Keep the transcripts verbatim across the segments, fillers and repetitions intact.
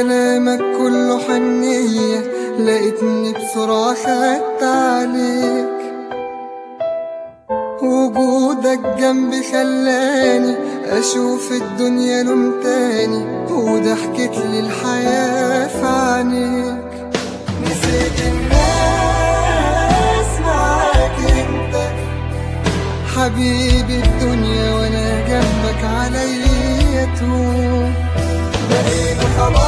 كلامك كله حنية، لقيتني بسرعة خدت عليك. وجودك جنبي خلاني أشوف الدنيا لون تاني، وضحكت لي الحياة في عينيك. نسيت الناس معاك انت حبيبي الدنيا، وانا جنبك عليا تهون. بقينا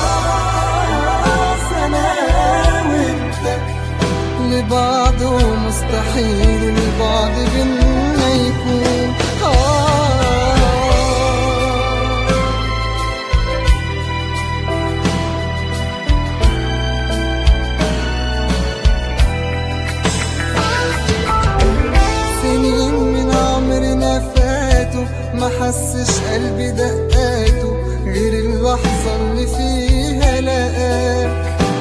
خلاص انا وانت لبعض، ومستحيل البعد بينا يكون. ما حسش قلبي دقاته غير اللحظة اللي فيها لقاك.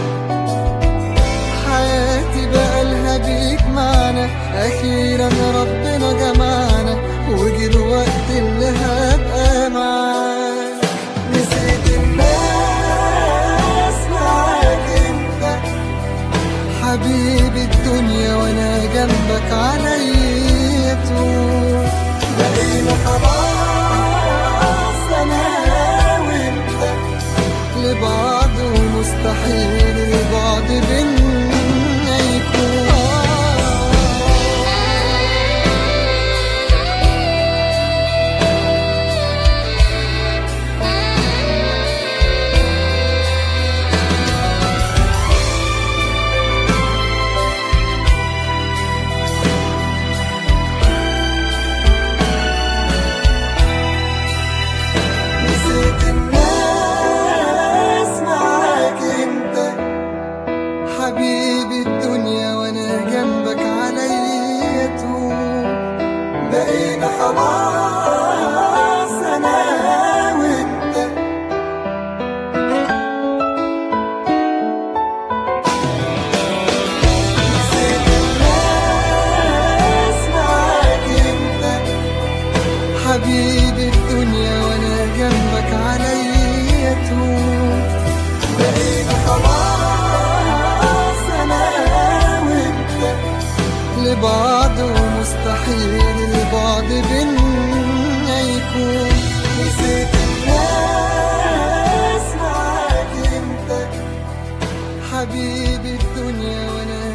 حياتي بقالها بيك معنا، أخيرا ربنا جمعنا، وجه الوقت اللي هبقى معاك. نسيت الناس معاك انت حبيبي الدنيا، وانا جنبك عليا طول. بقينا خلاص انا وانت لبعض، ومستحيل البعد بينا يكون. حبيبي الدنيا وانا جنبك عليا طول. بقينا خلاص انا وانت نسيت الناس معاك انت حبيبي الدنيا، وانا جنبك عليا طول. بقينا خلاص لبعض، ومستحيل البعد بينا يكون. نسيت الناس معاك انت حبيبي الدنيا، وانا